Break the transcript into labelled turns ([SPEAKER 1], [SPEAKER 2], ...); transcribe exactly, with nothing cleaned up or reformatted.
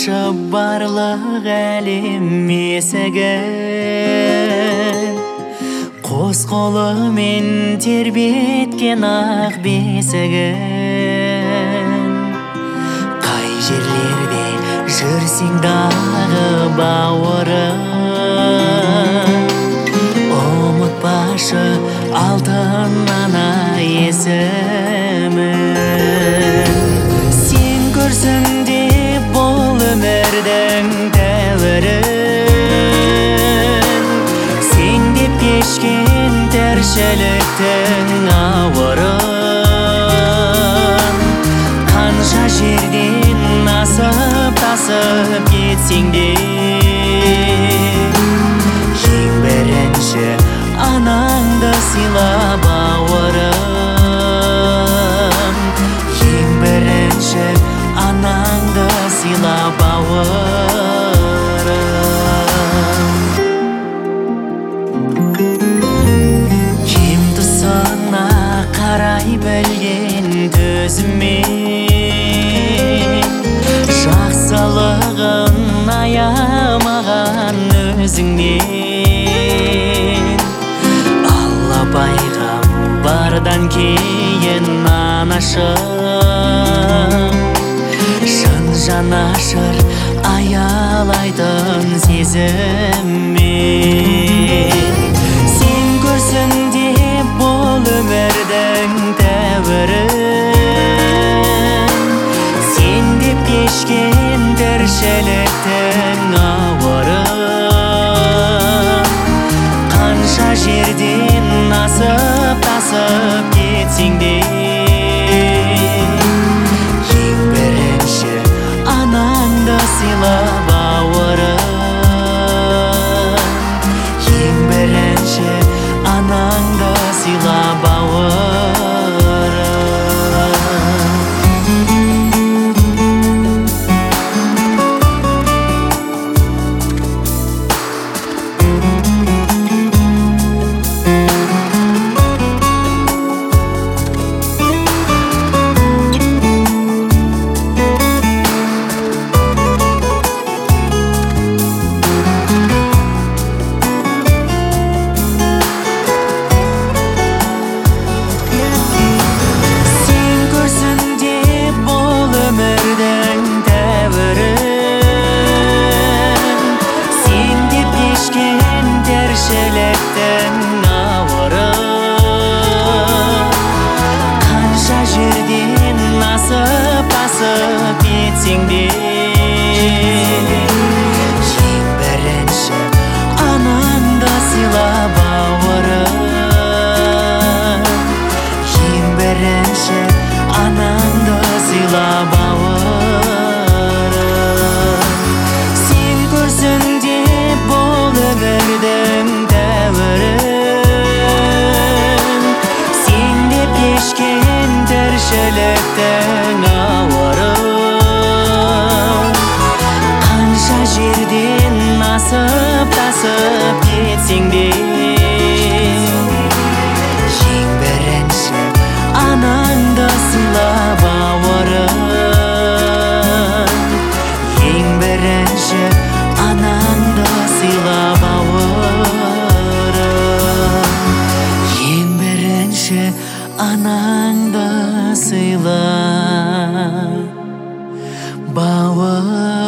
[SPEAKER 1] ашып барлық әлем есігін, қос қолымен тербеткен ақ бесігін. Қай жерлерде жүрсең дағы бауырым, ұмытпашы алтын ана есімін. Сен көрсін деп бұл өмірдің тәуірін, сен деп кешкен тіршіліктің ауырын. Қанша жерден асып тасып кетсең де, ең бірінші анаңды сыйла бауырым. Ең бірінші анаңды сыйла бауырым. Кем тұсына қарай білген төзімен, жақсылығын аямаған өзіңнен. Алла пайғамбардан кейін анашым, шын жанашыр аялайтын сезіммен. Сен көрсін деп бұл өмірдің тәуірін, сен деп кешкен тіршіліктің ауырын. Қанша жерден асып тасып кетсең де, ең бірінші анаңды сыйла бауырым. Ең бірінші анаңды сыйла бауырым. Кетсең де, ең бірінші анаңды сыйла бауырым. Ең бірінші анаңды сыйла бауырым. Сен көрсін деп бұл өмірдің тәуірін, сен деп кешкен тіршіліктің ауырын. Жерден асып тасып кетсең де, ең бірінші анаңды сыйла бауырым. Ең бірінші анаңды сыйла бауырым. Ең бірінші анаңды сыйла бауырым.